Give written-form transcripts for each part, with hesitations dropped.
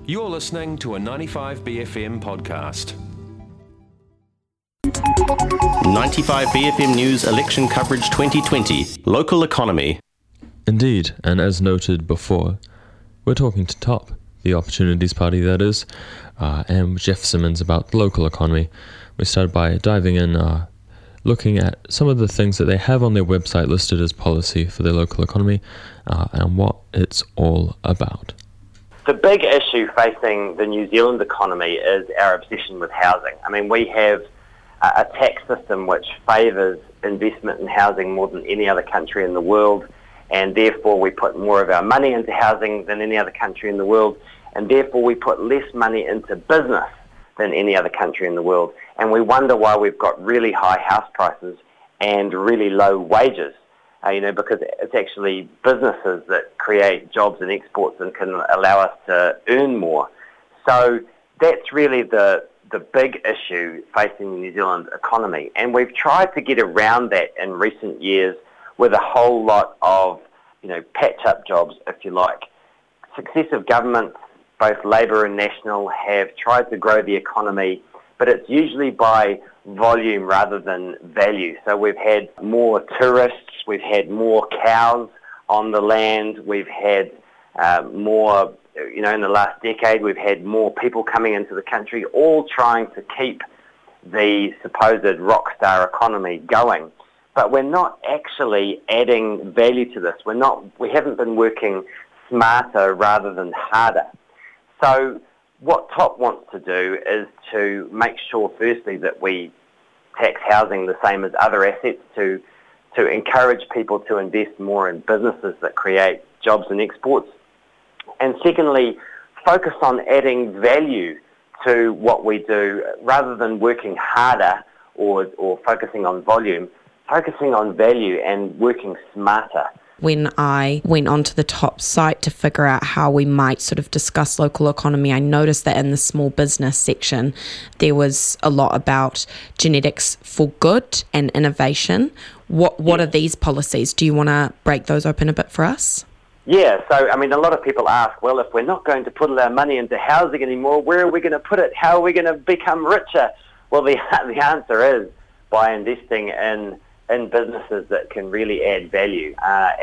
You're listening to a 95BFM podcast. 95BFM News Election Coverage 2020, Local Economy. Indeed, and as noted before, we're talking to TOP, the Opportunities Party that is, and Jeff Simmons about the local economy. We started by diving in, looking at some of the things that they have on their website listed as policy for their local economy, and what it's all about. The big issue facing the New Zealand economy is our obsession with housing. I mean, we have a tax system which favours investment in housing more than any other country in the world, and therefore we put more of our money into housing than any other country in the world, and therefore we put less money into business than any other country in the world. And we wonder why we've got really high house prices and really low wages. Because it's actually businesses that create jobs and exports and can allow us to earn more. So that's really the big issue facing the New Zealand economy. And we've tried to get around that in recent years with a whole lot of, patch-up jobs, if you like. Successive governments, both Labour and National, have tried to grow the economy, but it's usually by volume rather than value. So we've had more tourists, we've had more cows on the land, we've had more, in the last decade, we've had more people coming into the country, all trying to keep the supposed rock star economy going. But we're not actually adding value to this. We haven't been working smarter rather than harder. So what TOP wants to do is to make sure, firstly, that we tax housing the same as other assets to encourage people to invest more in businesses that create jobs and exports. And secondly, focus on adding value to what we do rather than working harder or focusing on volume, focusing on value and working smarter. When I went onto the TOP site to figure out how we might sort of discuss local economy, I noticed that in the small business section, there was a lot about genetics for good and innovation. What are these policies? Do you want to break those open a bit for us? Yeah, so, a lot of people ask, well, if we're not going to put our money into housing anymore, where are we going to put it? How are we going to become richer? Well, the answer is by investing in businesses that can really add value.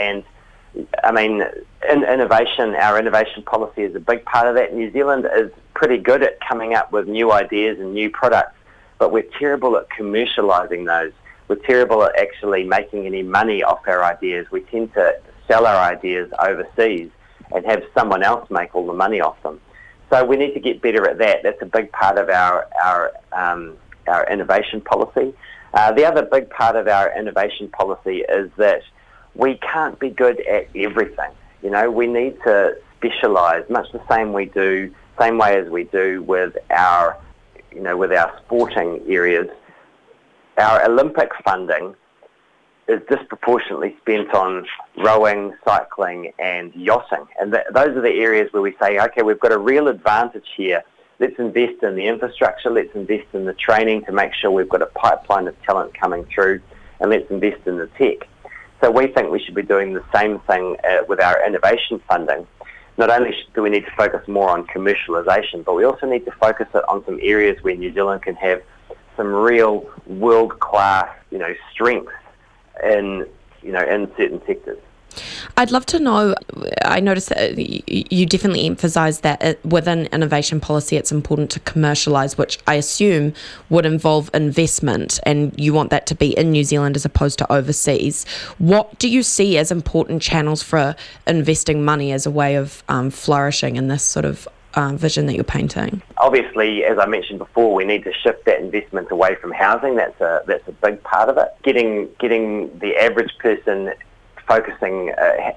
Innovation, our innovation policy is a big part of that. New Zealand is pretty good at coming up with new ideas and new products, but we're terrible at commercialising those. We're terrible at actually making any money off our ideas. We tend to sell our ideas overseas and have someone else make all the money off them. So we need to get better at that. That's a big part of our innovation policy. The other big part of our innovation policy is that we can't be good at everything. We need to specialise, much the same way as we do with our sporting areas. Our Olympic funding is disproportionately spent on rowing, cycling and yachting. And those are the areas where we say, okay, we've got a real advantage here. Let's invest in the infrastructure, let's invest in the training to make sure we've got a pipeline of talent coming through, and let's invest in the tech. So we think we should be doing the same thing with our innovation funding. Not only do we need to focus more on commercialisation, but we also need to focus it on some areas where New Zealand can have some real world-class, strengths in certain sectors. I'd love to know, I noticed that you definitely emphasise that within innovation policy it's important to commercialise, which I assume would involve investment, and you want that to be in New Zealand as opposed to overseas. What do you see as important channels for investing money as a way of flourishing in this sort of vision that you're painting? Obviously, as I mentioned before, we need to shift that investment away from housing. That's a big part of it. Getting the average person focusing,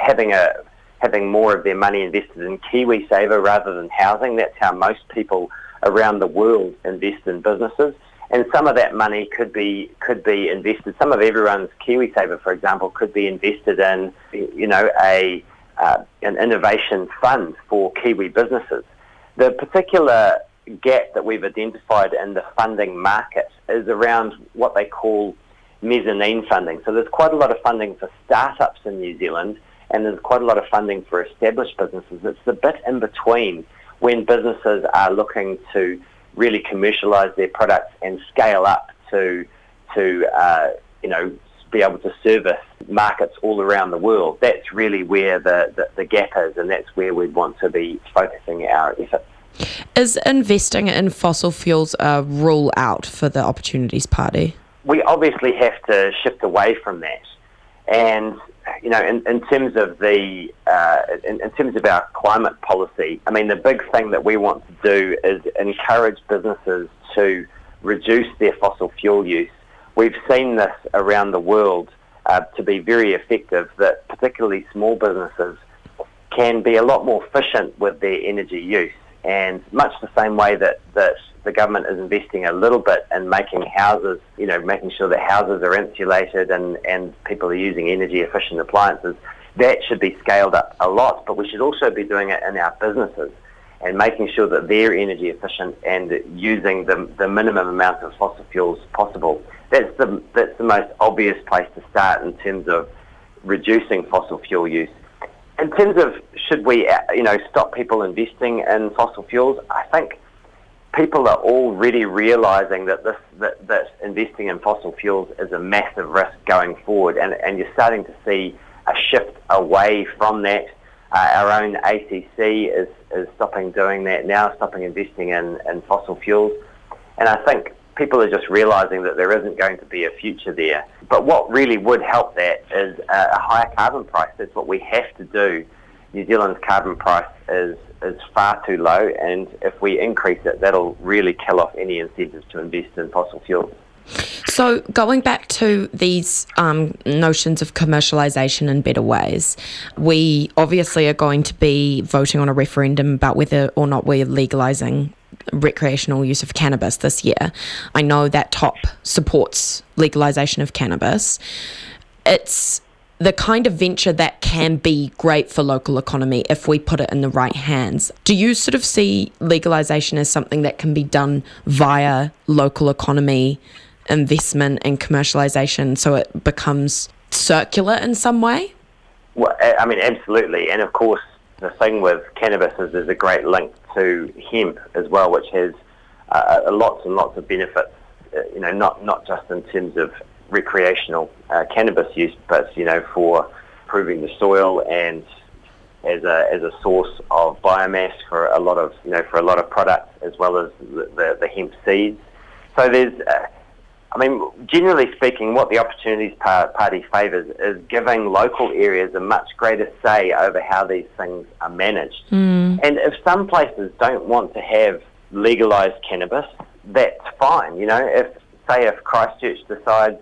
having more of their money invested in KiwiSaver rather than housing. That's how most people around the world invest in businesses. And some of that money could be invested. Some of everyone's KiwiSaver, for example, could be invested in, an innovation fund for Kiwi businesses. The particular gap that we've identified in the funding market is around what they call mezzanine funding. So there's quite a lot of funding for startups in New Zealand, and there's quite a lot of funding for established businesses. It's the bit in between when businesses are looking to really commercialise their products and scale up to be able to service markets all around the world. That's really where the gap is, and that's where we'd want to be focusing our efforts. Is investing in fossil fuels a rule out for the Opportunities Party? We obviously have to shift away from that, and in terms of in terms of our climate policy, I mean, the big thing that we want to do is encourage businesses to reduce their fossil fuel use. We've seen this around the world to be very effective, that particularly small businesses can be a lot more efficient with their energy use. And much the same way that the government is investing a little bit in making houses, making sure that houses are insulated and people are using energy efficient appliances, that should be scaled up a lot. But we should also be doing it in our businesses and making sure that they're energy efficient and using the minimum amount of fossil fuels possible. That's the most obvious place to start in terms of reducing fossil fuel use. In terms of should we, stop people investing in fossil fuels, I think people are already realising that that investing in fossil fuels is a massive risk going forward, and you're starting to see a shift away from that. Our own ACC is stopping doing that now, stopping investing in fossil fuels, and I think people are just realising that there isn't going to be a future there. But what really would help that is a higher carbon price. That's what we have to do. New Zealand's carbon price is far too low, and if we increase it, that'll really kill off any incentives to invest in fossil fuels. So going back to these notions of commercialisation in better ways, we obviously are going to be voting on a referendum about whether or not we're legalising recreational use of cannabis this year. I know that TOP supports legalisation of cannabis. It's the kind of venture that can be great for local economy if we put it in the right hands. Do you sort of see legalisation as something that can be done via local economy investment and commercialisation, so it becomes circular in some way? Well, I mean, absolutely. And of course, the thing with cannabis is there's a great link to hemp as well, which has lots and lots of benefits, not just in terms of recreational cannabis use, but, for improving the soil and as a source of biomass for a lot of products, as well as the hemp seeds. So there's, generally speaking, what the Opportunities Party favours is giving local areas a much greater say over how these things are managed. And if some places don't want to have legalised cannabis, that's fine. If Christchurch decides,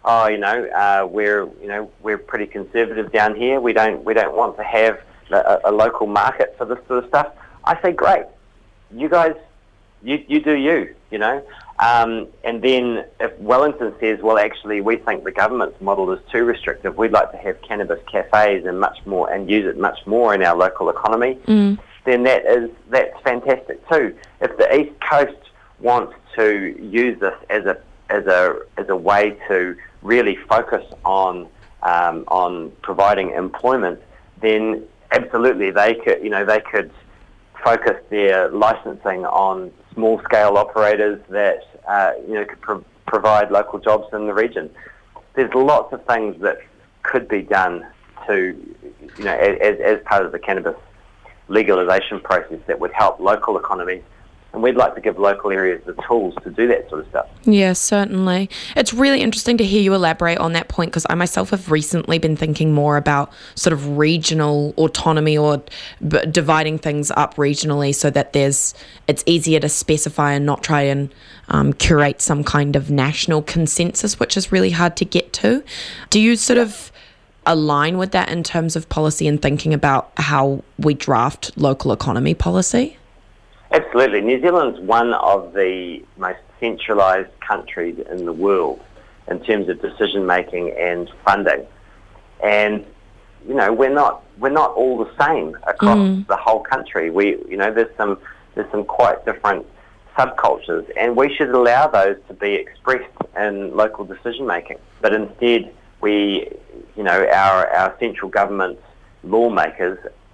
we're pretty conservative down here, we don't want to have a local market for this sort of stuff, I say great. You guys, you do you. And then if Wellington says, well, actually, we think the government's model is too restrictive, we'd like to have cannabis cafes and use it much more in our local economy, then that's fantastic too. If the East Coast wants to use this as a way to really focus on providing employment, then absolutely they could focus their licensing on small-scale operators that could provide local jobs in the region. There's lots of things that could be done to, as part of the cannabis legalisation process that would help local economies, and we'd like to give local areas the tools to do that sort of stuff. Yeah, certainly. It's really interesting to hear you elaborate on that point, because I myself have recently been thinking more about sort of regional autonomy or dividing things up regionally so that it's easier to specify and not try and curate some kind of national consensus, which is really hard to get to. Do you sort of align with that in terms of policy and thinking about how we draft local economy policy? Absolutely. New Zealand's one of the most centralised countries in the world in terms of decision making and funding, and we're not all the same across the whole country. There's some quite different subcultures, and we should allow those to be expressed in local decision making. But instead, our central government lawmakers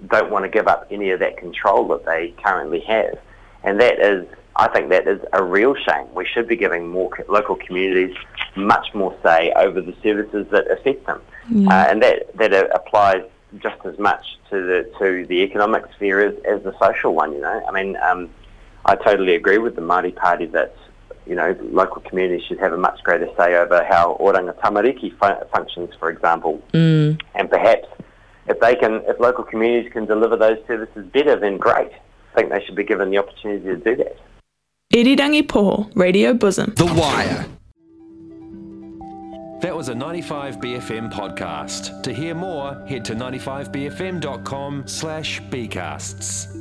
don't want to give up any of that control that they currently have. And I think that is a real shame. We should be giving more local communities much more say over the services that affect them. And that applies just as much to the economic sphere as the social one, I mean, I totally agree with the Māori Party that, local communities should have a much greater say over how Oranga Tamariki functions, for example. And perhaps if local communities can deliver those services better, then great. I think they should be given the opportunity to do that. Irirangi Poho, Radio Bosom. The Wire. That was a 95BFM podcast. To hear more, head to 95bfm.com/bcasts.